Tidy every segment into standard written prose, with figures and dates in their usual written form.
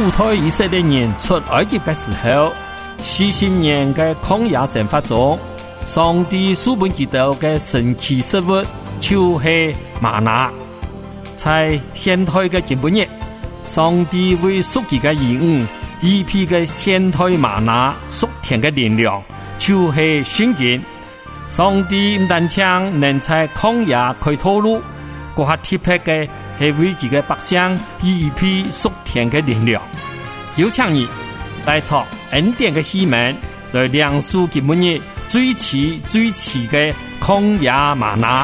主推以色列人出埃及的时候，40年的曠野生活中，上帝赐给他們的神奇食物就是嗎哪。在現代的今日，上帝為屬佢嘅兒女預備嘅現代嗎哪屬天嘅力量，就是聖經。上帝唔單止能在曠野開道路，更加特別嘅係為佢嘅百姓預備屬天嘅力量。有請你帶出恩典嘅希望，來亮出今日最遲嘅曠野嗎哪。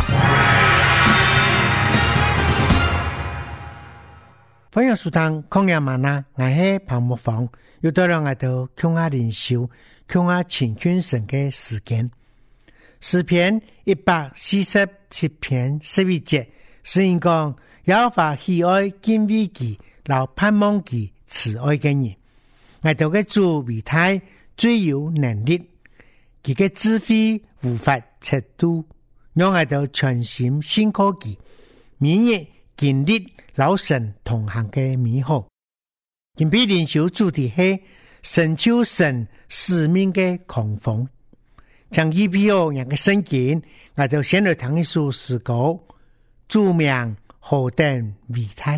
歡迎收聽曠野嗎哪，我係彭木房，又到了我哋曠野靈修、曠野親近神嘅時間。詩篇147篇11節，詩人講耶和華喜愛敬畏佢，留盼望佢慈愛嘅人。我哋嘅主為大，最有能力，佢嘅智慧無法測度，讓我哋全心信靠佢，每日經歷老神同行嘅美好。今天靈修主題係成就神使命嘅狂風。將預備好人嘅聖經，我就先來聽一首詩歌，主名何等偉大。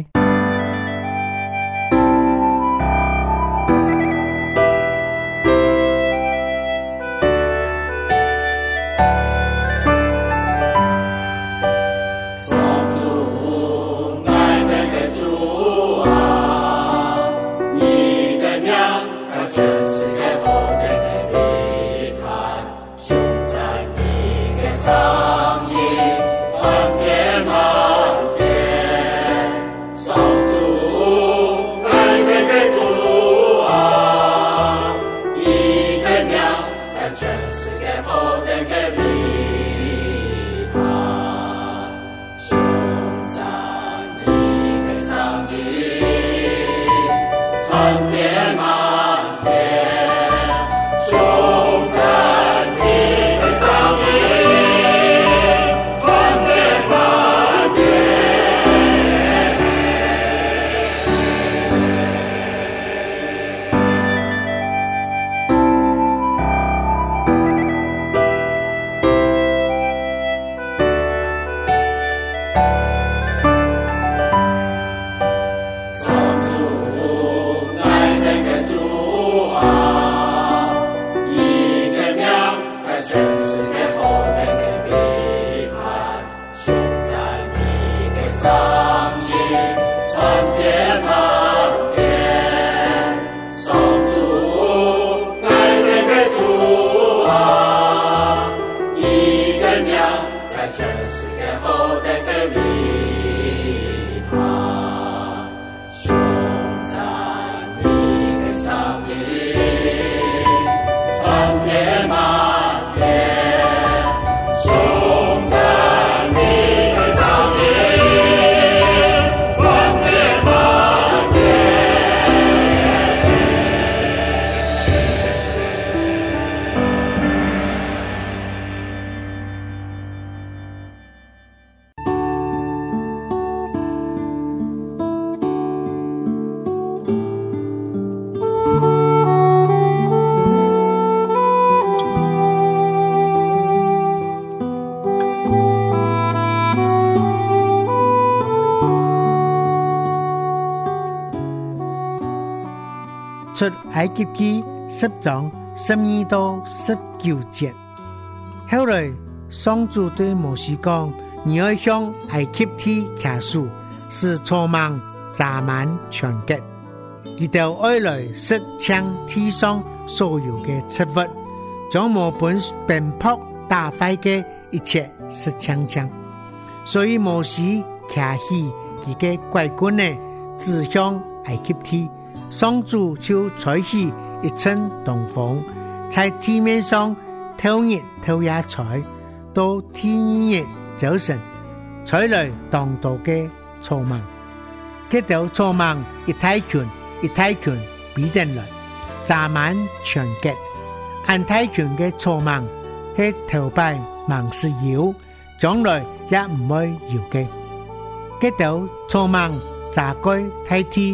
出埃及記10章12到19節。後來上主對摩西講：你要向埃及地祈數，使草莽雜滿全結。佢哋愛來食搶地上所有嘅食物，將無本鞭炮打壞嘅一切食搶搶。所以摩西騎起佢嘅拐棍呢，指向埃及地。上主就吹起一陣東風，在地面上透日透也吹，到天日早晨吹來當道嘅草莽，結到草莽一大群比定來，雜滿全結。按大群嘅草莽係頭擺萬事有，將來也唔會有嘅。結到草莽炸開大地。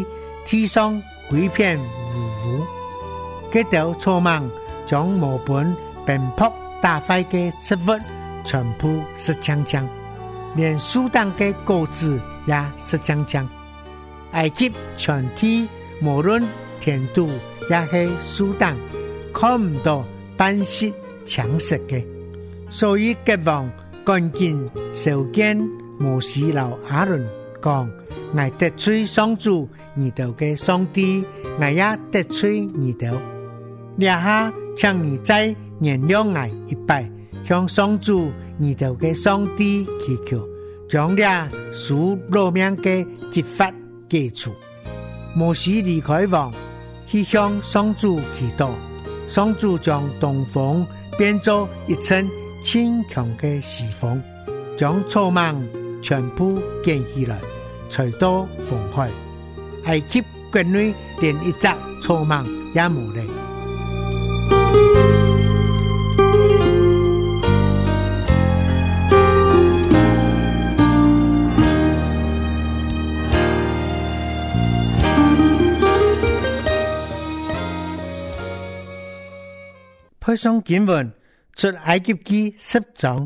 天上鬼片糊糊，佢條草蜢將毛本奔撲打壞嘅植物全部是槍槍，連樹當嘅果子也是槍槍。埃及全體無論田土也是樹當，看唔到半息搶食嘅，所以國王趕緊召見摩西和亞倫，講：我得罪上主你哋嘅上帝，我也得罪你哋。立下請你再原諒我一拜，向上主你哋嘅上帝祈求，將倆屬羅命嘅執法解除。摩西離開王，去向上主祈禱，上主將東風變作一層清強嘅西風，將草蜢全部捲起來，吹到風海。埃及國內連一隻草蜢也冇了。配上經文出埃及記10章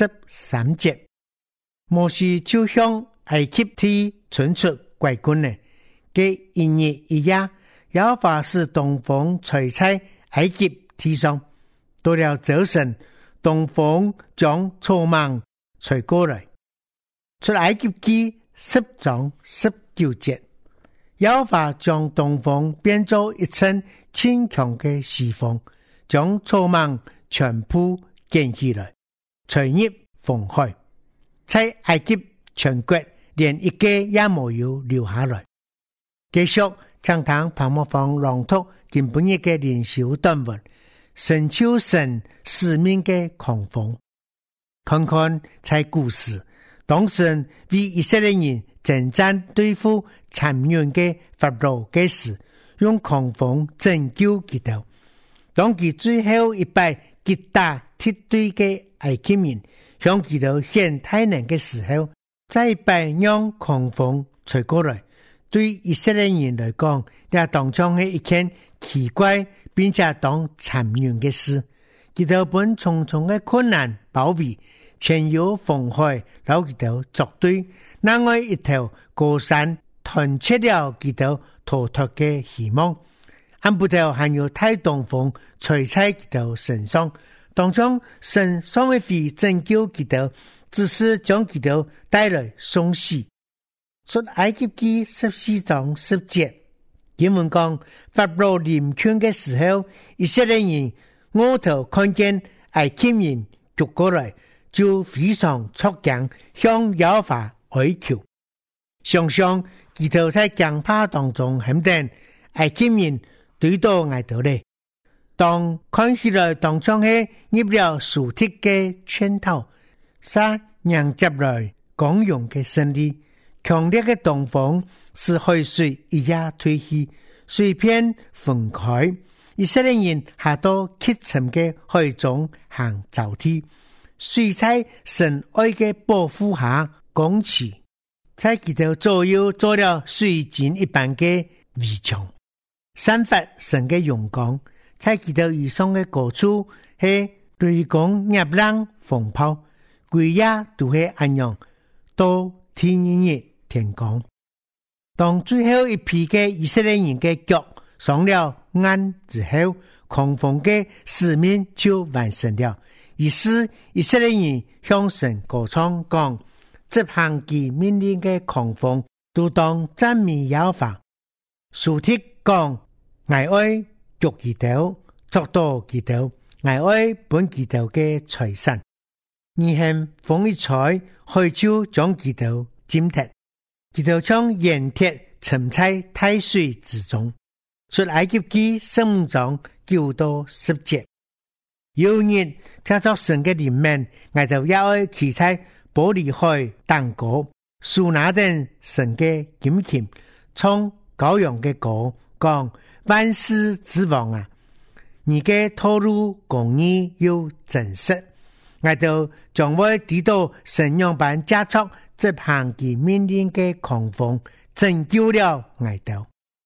13節，摩西就向埃及地傳出規矩呢，嘅一日一夜，耶和華使東風吹在埃及地上，到了早晨，東風將草蜢吹過來。出埃及記10章19節，耶和華將東風變作一層清強嘅西風，將草蜢全部捲起來，吹入風海。在埃及全國連一個也沒有留下來。繼續將談彭莫芳朗讀今本日嘅靈修短文，神求神使命嘅狂風。看看在故事，當神為以色列人征戰對付殘忍嘅法老嘅時，用狂風拯救佢哋。當佢最後一擺擊打敵對嘅埃及人，向佢哋顯大能嘅時候，再一擺讓狂風吹過來，對以色列人來講，也當作係一件奇怪並且當殘忍嘅事。佢哋本重重嘅困難包圍，前有風海老佢哋作對，另外一條高山斷切了佢哋逃脫嘅希望。按不掉還有太東風吹在佢哋身上，當中神尚未會拯救佢哋，只是將佢哋帶來送死。出埃及記14章10節，經文講法老臨近嘅時候，以色列人我頭看見埃及人捉過來，就非常觸驚，向耶和華哀求。想想佢哋在驚怕當中肯定埃及人對到挨到咧，當看起來當中係入了樹鐵嘅圈套，撒讓接來公用嘅勝利，強烈嘅東風使海水一夜退去，水片分開，以色列人下到깊沉嘅海中行走地，水在神愛嘅保護下拱起，在佢哋左右做了水晶一般嘅圍牆。散發神嘅陽光，在佢哋以上嘅高處係雷公葉浪風炮，規夜都係安陽，到天日天光。當最後一批嘅以色列人嘅腳上了岸之後，狂風嘅使命就完成了。於是以色列人向神歌唱講，執行其命令嘅狂風都當讚美耶和華。樹鐵講，我愛捉佢哋，捉到佢哋，我愛本佢哋嘅財產。而係風一吹，海就將佢哋浸脫，佢哋將鹽鐵沉在大水之中。出埃及記15章9到10節。有日藉着神嘅憐憫，我哋也愛企在玻璃海等歌，數那等神嘅金琴，唱羔羊嘅歌，講萬世之王啊！你嘅道路公義又真實，我哋將會抵到神樣般加速執行其命令嘅狂風，拯救了我哋。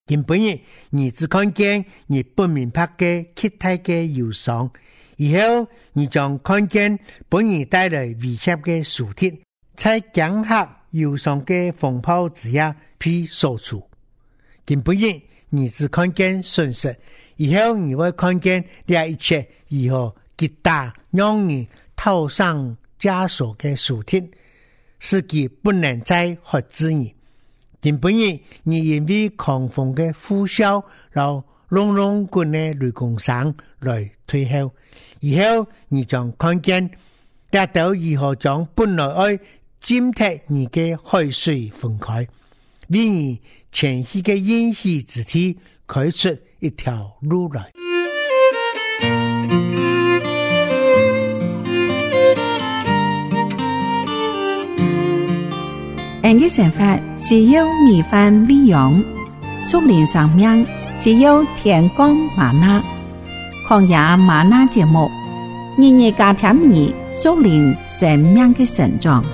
根本你只看見你不明白嘅其他嘅憂傷，以後你將看見本人帶來威脅嘅事體，在驚嚇憂傷嘅風暴之下被掃除。根本你只看見損失，以後你會看見這一切如何極大讓你套上枷鎖嘅事體，使其不能再喝止你。根本你因為狂風嘅呼嘯，然後隆隆滾嘅雷公聲來退後，以後你將看見這道如何將本來愛浸踢你嘅海水分開，為你前去嘅應許之地開出一條路來。 人嘅想法是要米飯餵養，屬靈生命是要天光嗎哪。曠野嗎哪節目，日日加添你屬靈生命嘅成長。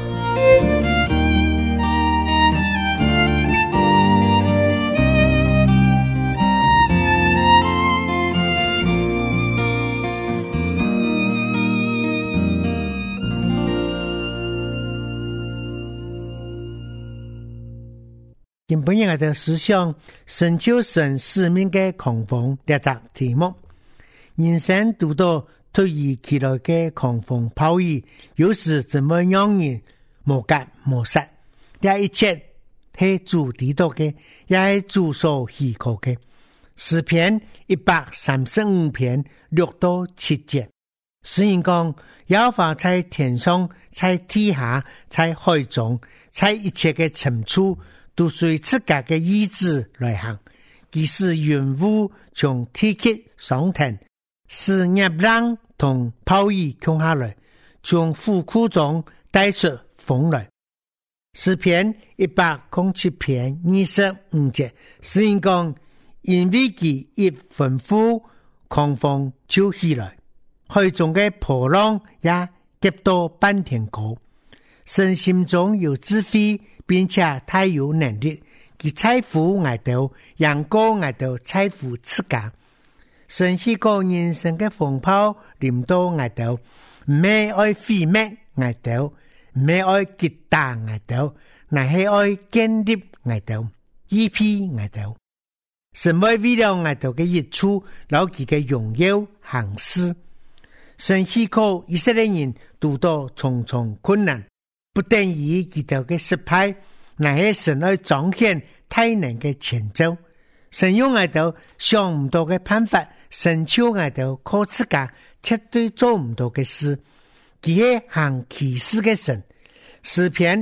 今本日的思想神就神使命嘅狂風這個題目，人生遇到突如其來嘅狂風暴雨，有時怎麼讓人無格無實，這一切係主知道嘅，也係主所許可嘅。詩篇135篇6到7節，詩人講耶和華在天上，在地下，在海中，在一切嘅深處，都隨自家嘅意志來行，即使雲霧從天氣上騰，使熱浪同暴雨降下來，從府庫中帶出風來。詩篇107篇25節，詩人講因為佢一吩咐，狂風就起來，海中嘅波浪也急到半天高。神心中有智慧，並且太有能力，佢財富愛到讓高愛到財富自家。神許個人生嘅風暴臨到愛到，唔係愛毀滅愛到，唔係愛極大愛到，乃係愛建立愛到，依批愛到。神會為了愛到嘅益處，攞佢嘅榮耀行事。神許個以色列人遇到重重困難，不等於佢哋嘅失敗，乃係神愛彰顯大能嘅前奏。神用愛到想唔到嘅辦法，神超愛到靠自家絕對做唔到嘅事，佢係行奇事嘅神。詩篇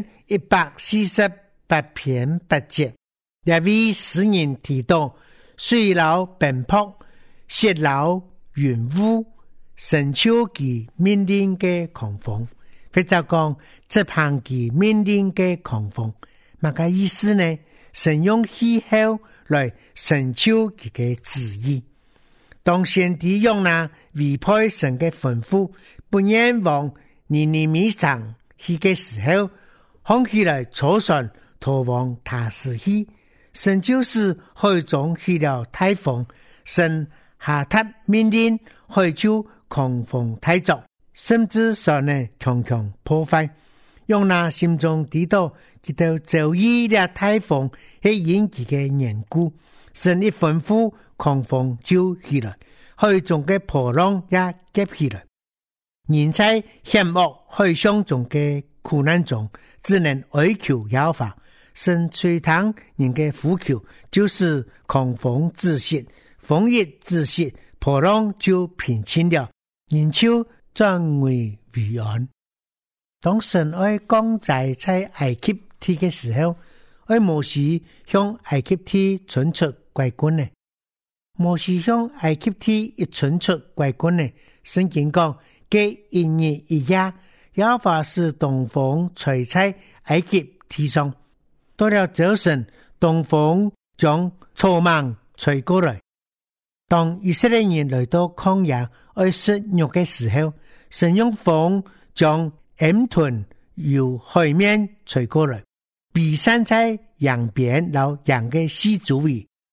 148篇8節，一位詩人提到水流奔波，雪流雲霧，神超其命令嘅狂風。佢就講執行其命令嘅狂風，乜個意思呢？神用氣候來成就佢嘅旨意。當先知用那違背神嘅吩咐，不願往尼尼微城去嘅時候，看起來坐船逃往他施去，神就是海中起了颱風，神下達命令，海就狂風大作，甚至上呢強強破壞。用那心中知道佢哋遭遇了颱風係因佢嘅緣故，神一吩咐，狂風就起來，海中嘅波浪也急起來。人在險惡海上中嘅苦難中，只能哀求耶和華，神垂聽人嘅呼求，就是狂風止息，風一止息，波浪就平靜了，人就轉危為安。當神愛降災在埃及地嘅時候，愛摩西向埃及地傳出歸軍呢？摩西向埃及地一傳出歸軍呢？聖經講，嘅一日一夜，耶和華使東風吹在埃及地上，到了早晨，東風將草莽吹過來。當以色列人來到曠野愛食肉嘅時候，神用風將鹽豚由海面吹過來，避散在羊邊，然後羊嘅四周圍。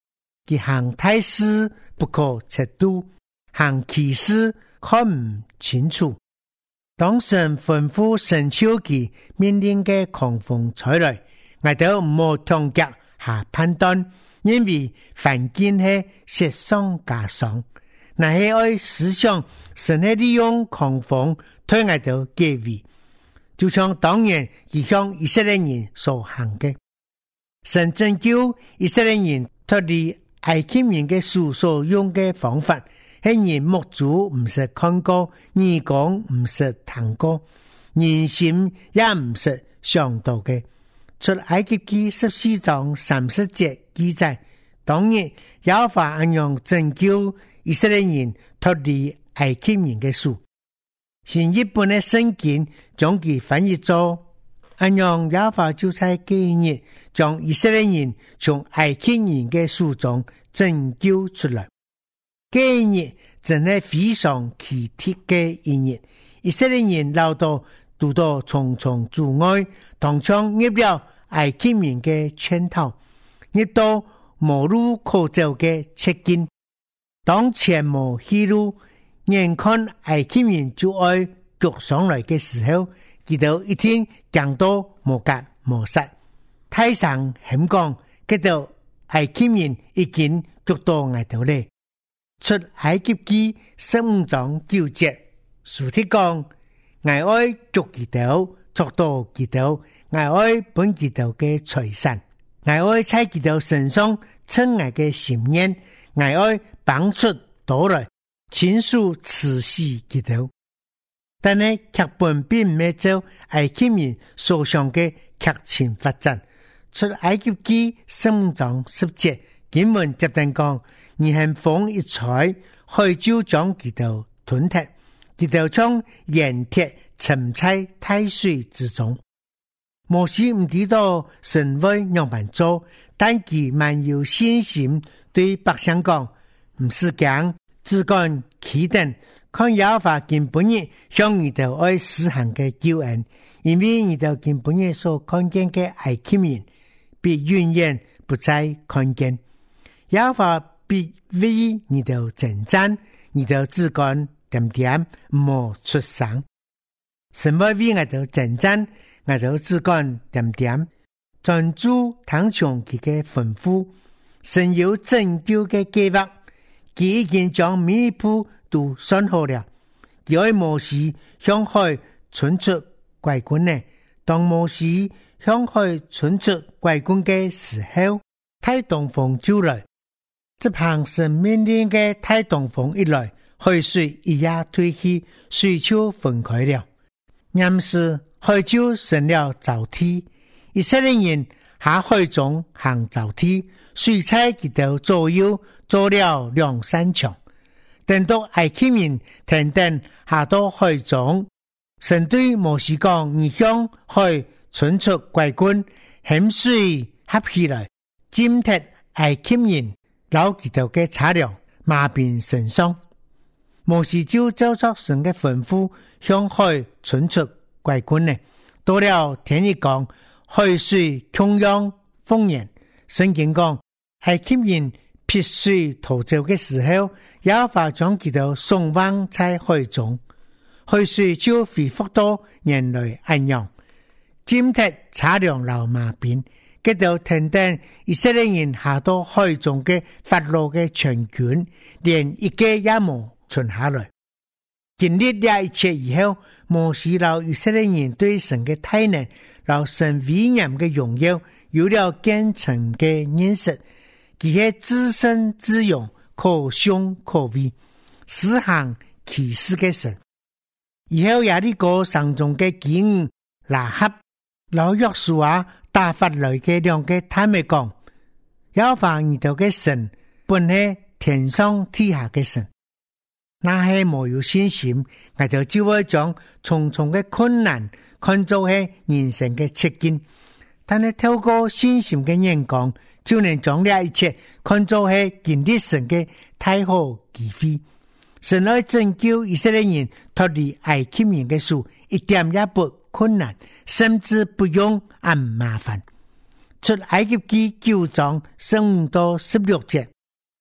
其行大事不可测度，行奇事看唔清楚。當神吩咐神超其命令嘅狂風吹來，我哋唔好強夾下判斷，因為凡見係雪上加霜。那係愛思想神係利用狂風推我哋結尾，就像當年而向以色列人所行嘅。神拯救以色列人脫離埃及人嘅手所用嘅方法，係人目睭唔識看過，耳講唔識聽過，人心也唔識想到嘅。出埃及記14章30節記載，當日耶和華按樣拯救以色列人脫離埃及人嘅手。新譯本嘅聖經將其翻譯做，按樣耶和華就在今日將以色列人從埃及人嘅手中拯救出來。今日真係非常奇特嘅一日，以色列人留到遇到重重阻礙，同樣入了埃及人嘅圈套，入到無路可走嘅絕境。當前無去路，眼看埃及人就愛腳上來嘅時候，佢哋一天講到無格無實。太上險講，佢哋埃及人已經腳到外頭咧。出埃及記15章9節，書體講：我愛腳佢哋，捉到佢哋，我愛本佢哋嘅財產，我愛在佢哋身上稱我嘅心念，我愛幫出到來，親屬慈禧佢哋。但係劇本並唔係照埃及人所想嘅劇情發展。出埃及記15章10節，經文接定講：而係風一吹，海就將佢哋吞吞，佢哋將鹽鐵沉在大水之中。摩西唔知道神會樣辦做，但佢蠻有信心對百姓講：唔是講只管起等，看耶和華根本日向你哋愛施行嘅救恩，因為你哋根本日所看見嘅埃及人，必永遠不再看見。耶和華必為你哋征戰，你哋只管點點唔好出聲。神會為我哋征戰，我哋只管點點專注聽從佢嘅吩咐。神有拯救嘅計劃，佢已經將每一步都算好了。佢愛摩西向海傳出怪棍呢，當摩西向海傳出怪棍嘅時候，大東風就來。這旁神命令嘅大東風一來，海水一下退去，水就分開了。於是海就成了沼地，以色列人下海中行沼地，水在佢哋左右做了2扇牆。等到埃及人停等下到海中，神對摩西講：你向海傳出怪棍，險水合起來，浸踢埃及人老佢哋嘅車輛，馬遍身上。摩西就照着神嘅吩咐，向海傳出怪棍呢。到了天一講，海水洶湧豐盈。聖經講，埃及人撇水逃走嘅時候，耶和華將佢哋送往在海中，海水就恢復到原來安樣，浸踢車輛流馬邊。佢哋停等以色列人下到海中嘅法老嘅全軍，連一個也冇存下來。經歷了一切以後，摩西老以色列人對神嘅大能，老神威嚴嘅榮耀，有了更深嘅認識。佢係自身自用，可胸可畏，施行奇事嘅神。以後也呢個上中嘅警拉合老約書亞打發來嘅兩個他們講：耶和華你哋嘅神本係天上地下嘅神。那係冇有信心，我哋就會將重重嘅困難看作係人生嘅切境，但係透過信心嘅眼光，就能將呢一切看作係經歷神嘅太好機會。神來拯救以色列人脫離埃及人嘅手，一點也不困難，甚至不用麻煩。出埃及記9章15到16節。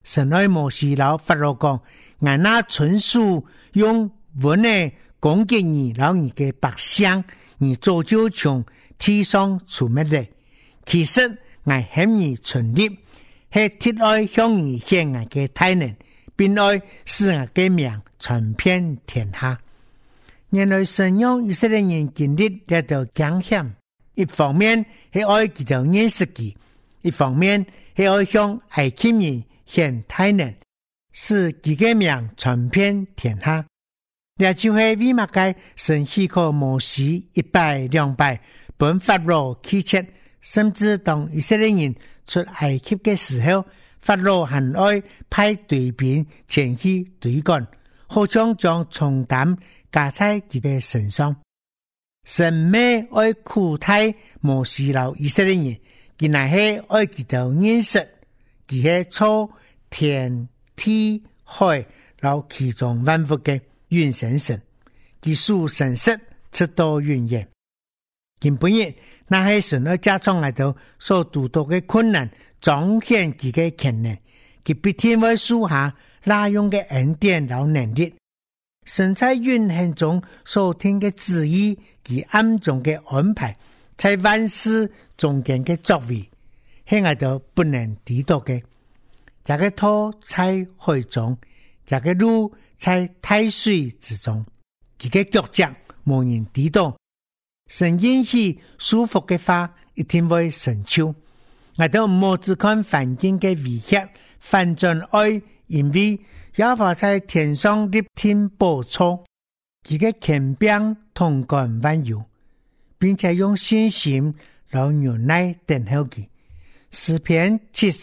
神愛摩西老法老講，俺那純屬用文呢攻擊你老你嘅百姓，你早就從天上出滅了。其實俺向你存立，係鐵愛向你顯俺嘅大能，並愛使俺嘅名傳遍天下。原來神讓以色列人經歷呢道驚險，一方面係愛佢哋認識佢，一方面係愛向埃及人顯大能，使佢嘅名傳遍天下。呢就係為乜嘅神許可摩西100、200本法老啟切，甚至當以色列人出埃及嘅時候，法老還愛派隊兵前去對幹，好像將重擔加在佢嘅身上。神咩愛苦待摩西老以色列人，佢乃係愛佢哋認識，佢係造天地海老其中萬物嘅元神神，佢屬神識直到永遠。根本日那係神愛加上嚟到所遇到嘅困難，彰顯佢嘅權能，佢必定會屬下那用嘅恩典老能力。神在運行中所聽嘅旨意，佢暗中嘅安排，在萬事中間嘅作為，係我哋不能抵擋嘅。這個土在海中，這個路在大水之中，佢嘅腳腳無人抵擋。神允許舒服嘅話，一定會成就。我哋唔好只看環境嘅威脅，反轉愛，因為耶和華在天上立天報錯，佢嘅權柄統管萬有，並且用信心和忍耐等候佢。詩篇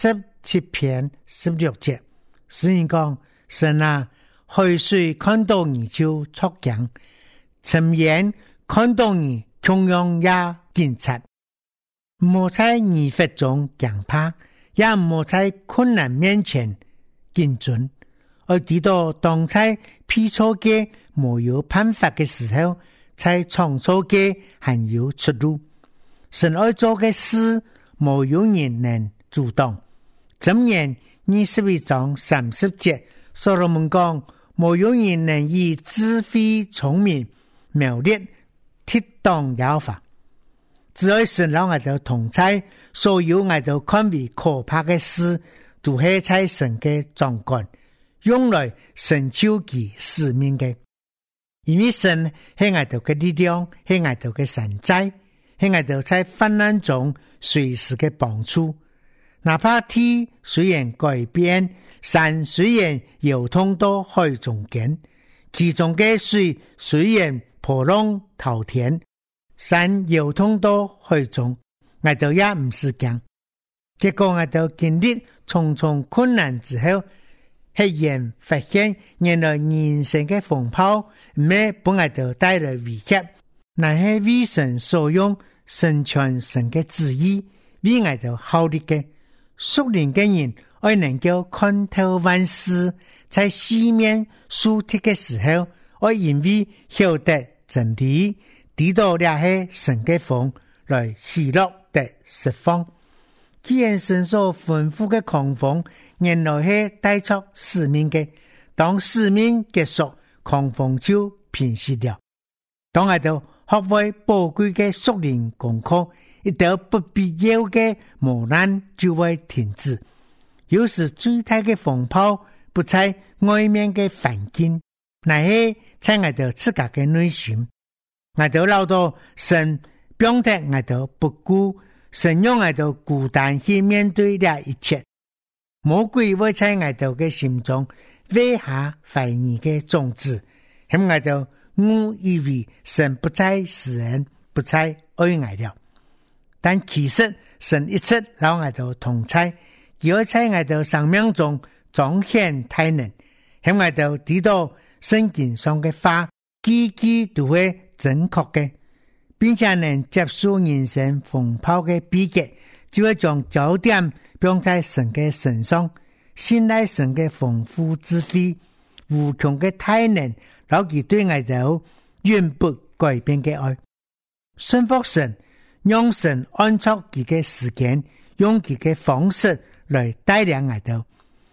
77篇16節，詩人講：神啊，海水看到你就作驚，沉淵看到你同樣也警察。唔好在疑惑中驚怕，也唔好在困難面前驚準。而直到當在批錯嘅沒有辦法嘅時候，在創造嘅還有出路。神愛做嘅事，沒有人能阻擋。箴言21章30節，所羅門講：沒有人能以智慧聰明妙力抵擋耶和華。只要神讓我哋同在，所有我哋看為可怕嘅事，都係在神嘅掌管，用來成就其使命嘅。因為神係我哋嘅力量，係我哋嘅神在，係我哋在患難中隨時嘅幫助。哪怕天雖然改變，山雖然搖動到海中間，其中嘅水雖然波浪滔天，山搖動到海中，我哋也唔是驚。結果我哋經歷重重困難之後，赫然發現原來人生嘅風暴唔係幫我哋帶來威脅，乃係為神所用，成全神嘅旨意，為我哋效力嘅。屬靈嘅人愛能夠看透萬事，在四面樹敵嘅時候，愛因為曉得真理，抵擋了係神嘅風來喜樂的釋放。既然神所吩咐嘅狂風原來係帶出使命嘅，當使命結束，狂風就平息了。當我哋學會寶貴嘅屬靈功課，一道不必要嘅磨難就會停止。有時最大嘅風暴不在外面嘅環境，乃係在我哋自家嘅內心。我哋老到神表達我哋不顧，神讓我哋孤單去面對了一切。魔鬼會在我哋嘅心中埋下懷疑嘅種子，向我哋誤以為神不再使人，不再愛我了。但其實神一直讓我哋同在，而在我哋生命中彰顯大能，向我哋知道聖經上嘅話，句句都會正確嘅，並且能接受人生風暴嘅秘訣，就會將焦點放在神嘅身上，信賴神嘅豐富智慧、無窮嘅大能，然後佢對我哋永不改變嘅愛，信服神。用神按照佢嘅時間，用佢嘅方式來帶領我哋，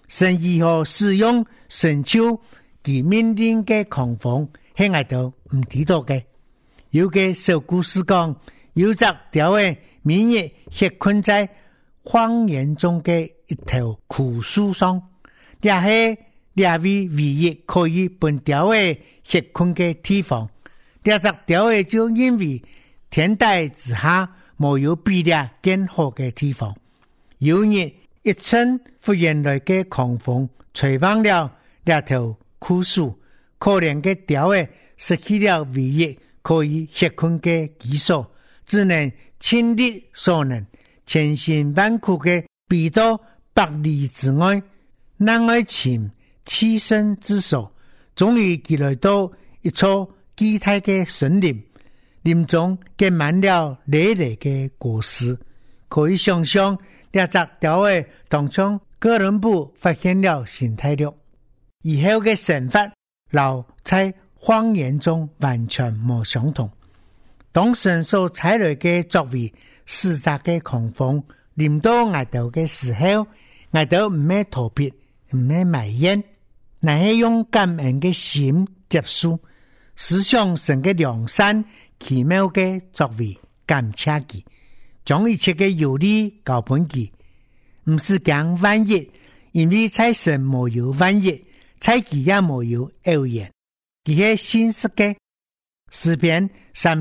神如何使用神手其命令嘅狂风，係我哋唔知道嘅。有嘅小故事講，有隻條嘅明日吃困在荒原中嘅一條枯樹上，也係兩位唯一可以本條嘅吃困嘅地方。兩隻條嘅就因為天台之下沒有比咧更好嘅地方。有日一陣忽然來嘅狂風，吹翻了兩條枯樹，可憐嘅條嘅失去了唯一可以吃困嘅基礎，只能盡力所能，千辛萬苦嘅避到百里之外，難愛尋棲身之所。終於佢來到一座巨大嘅森林，林中結滿了累累嘅果實，可以想象兩隻條嘅當中哥倫布發現了新大陸以後嘅神法，留在荒原中完全冇相同。當神所採來嘅作為施責嘅狂風臨到我哋嘅時候，我哋唔係逃避，唔係埋怨，乃係用感恩嘅心接受，思想神嘅良善奇妙嘅作為，感謝佢，將一切嘅有利交本佢，唔是講萬一，因為在神沒有萬一，在佢也沒有偶然。佢係信實嘅。詩篇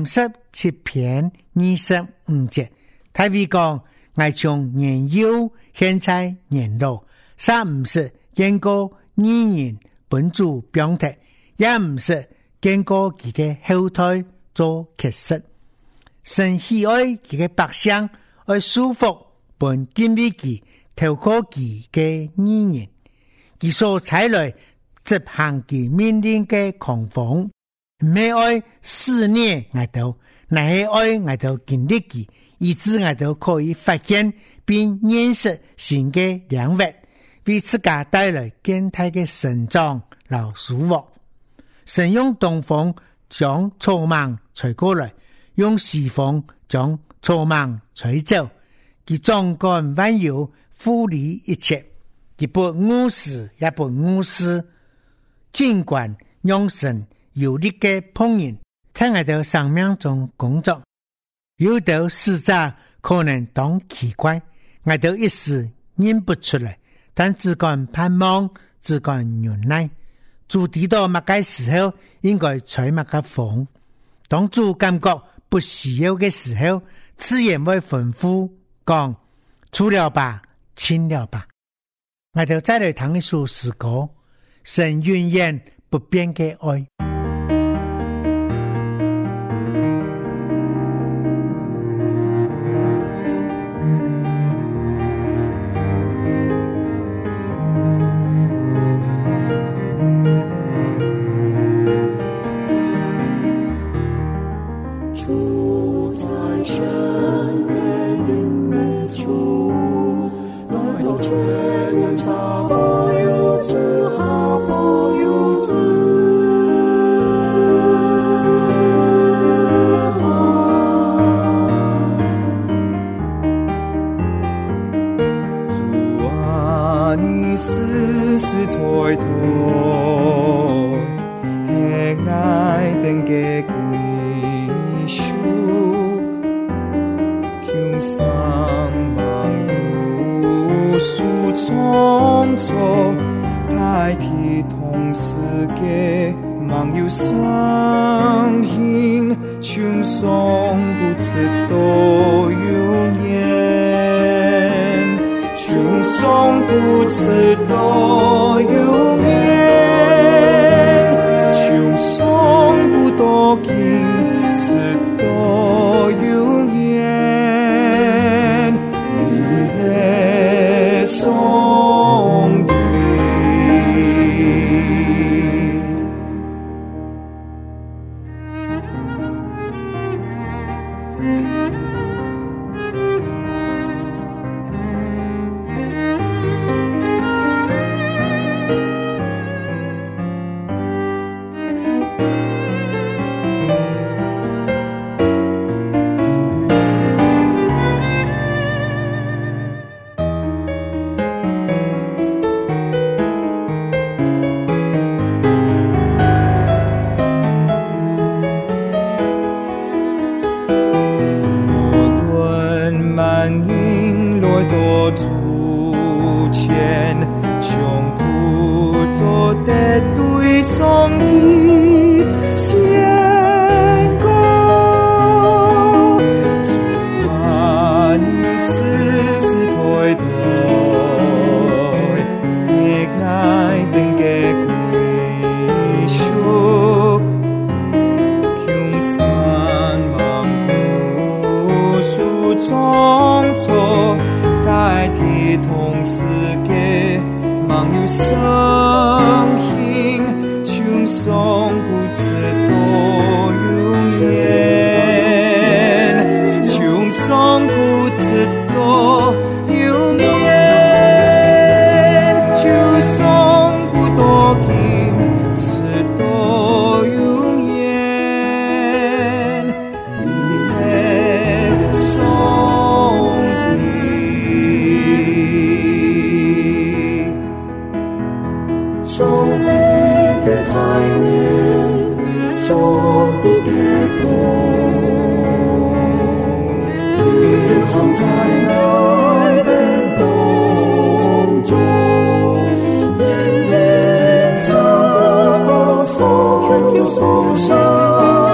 37篇25節，他會講：我從年幼現在年老，唔是見過義人本主병體，也唔是見過佢嘅後代做缺失。神喜愛佢嘅百姓，愛舒服本敬畏佢，透過佢嘅義人，佢所採來執行佢命令嘅狂風。唔係愛思念我哋，乃係愛我哋經歷佢，以致我哋可以發現並認識新嘅領域，為自家帶來更大嘅成長和收穫。神用東風將草莽吹過來，用西風將草莽吹走，佢總幹萬有，護理一切，佢不誤事也不誤事，盡管用神有力嘅碰人在我哋生命中工作，有的使者可能當奇怪，我哋一時認不出來，但只管盼望，只管忍耐。主知道乜嘅時候應該吹乜嘅風，當主感覺不需要嘅時候，自然會吩咐講：除了吧，清了吧。我哋再來聽一首詩歌，神永遠不變嘅愛。 我主前，从不做的对上帝宣告，主啊，你世世代代的爱等嘅归属，向山望古树创造，代替同世界望有生命，唱颂不知道永远，唱颂不知道永远，唱颂不多经知道永远，你的上帝，上帝的太年，上帝的痛，约翰在爱的当中，年年唱歌颂上。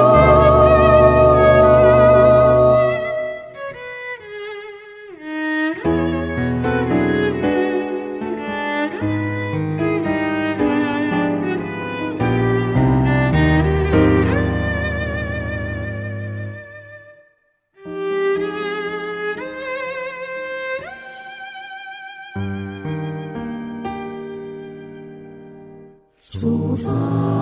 住在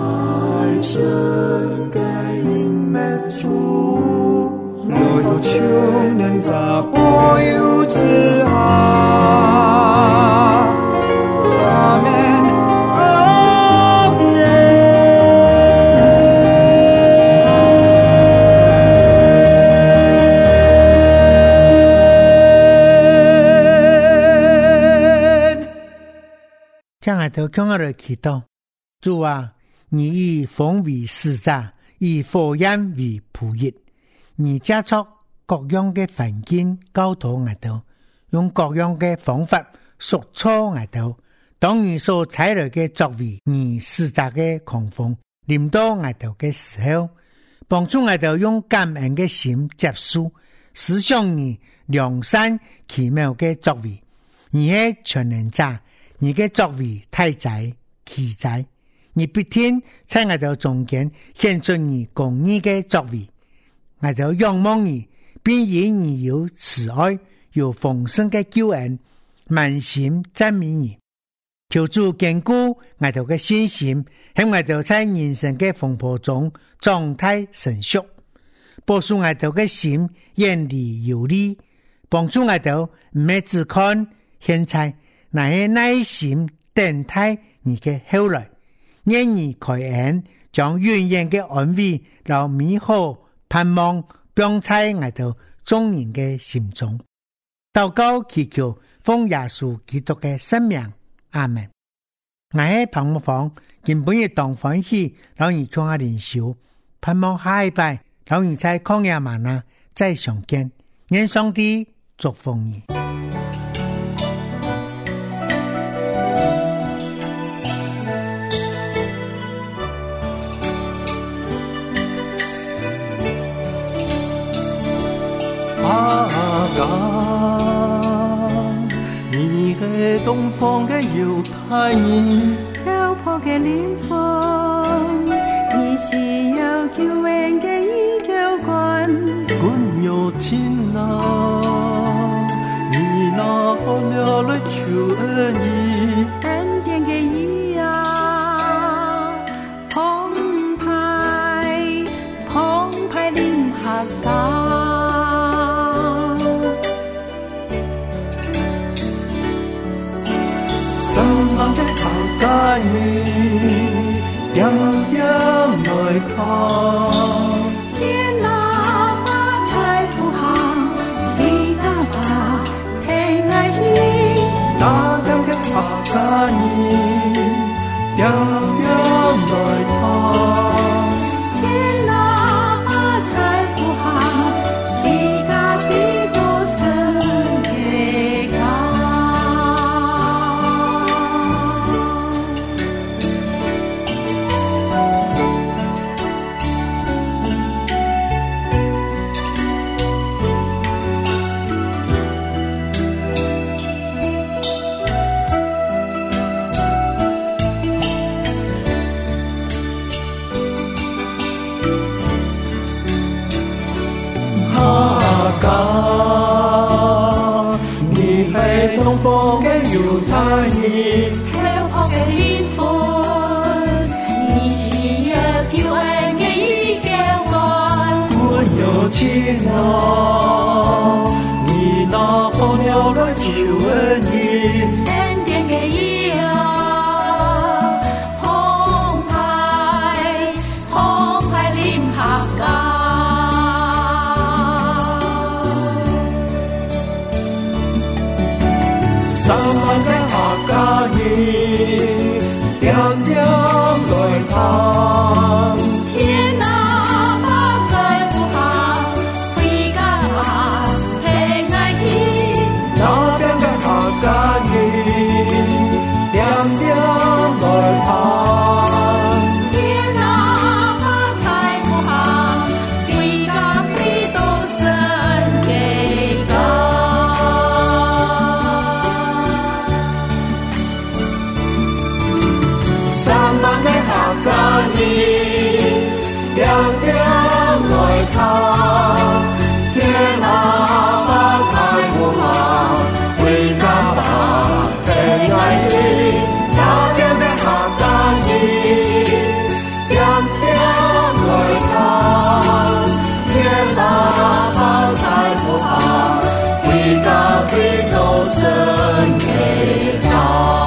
深嘅隱密處，來到長年在保佑之下。阿們，阿們。 將來都講我哋祈禱。主啊，你以風為使者，以火焰為僕役，你接觸各樣嘅環境教導我哋，用各樣嘅方法塑造我哋。當你所採來嘅作為，你使者嘅狂風臨到我哋嘅時候，幫助我哋用感恩嘅心接受，思想你良善奇妙嘅作為。你係全能者，你嘅作為太在奇在。你必天在我哋中間顯出你公義嘅作為，我哋仰望你，並以你有慈愛、有豐盛嘅救恩，滿心讚美你。求主堅固我哋嘅信心，喺我哋在人生嘅風波中狀態成熟，保守我哋嘅心遠離有理，幫助我哋唔係只看現在，乃係耐心等待你嘅後來。願意開恩，將永遠嘅安慰和美好盼望放在我哋眾人嘅心中。禱告祈求奉耶穌基督嘅聖名，阿們。我喺彭木房根本要當歡喜，老人向下連修，盼望下一拜，老人在曠野嗎哪再相見。願上帝祝福你。 你係東方嘅猶太人， 漂泊嘅靈魂，你是有救恩嘅依靠官， 君有親啊，你那可了來求恩義， 恩典嘅義啊，澎湃臨下港。 心的頭家你，點點來看， 天哪發財富行，地大把聽愛意， 那點嘅頭你是東方嘅猶太人， 跳撲嘅靈魂，你是要救恩嘅依舊幹， 我有情啊，你那破了來求恩義， 恩典嘅依啊，澎湃臨合家。 三萬嘅客家人，點點來談。 天啊，把在乎下，回家吧，平愛天。 那邊嘅客家人，點點來談。 天啊，把在乎下，回家回到神嘅家。 三萬嘅客家人，點點來談。天啊，把財富下，回家吧，平愛天。那邊嘅客家人，點點來談。天啊，把財富下，回家回到神嘅家。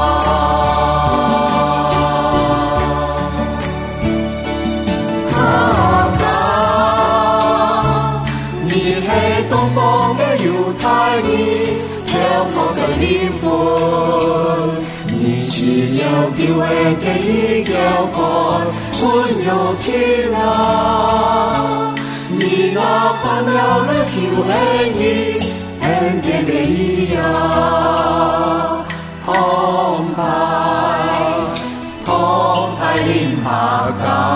東方嘅猶太人，跳破嘅靈魂，你是要救恩嘅依舊幹，溫柔情啊，你那盼了的救恩義，恩典嘅依啊，澎湃臨合家。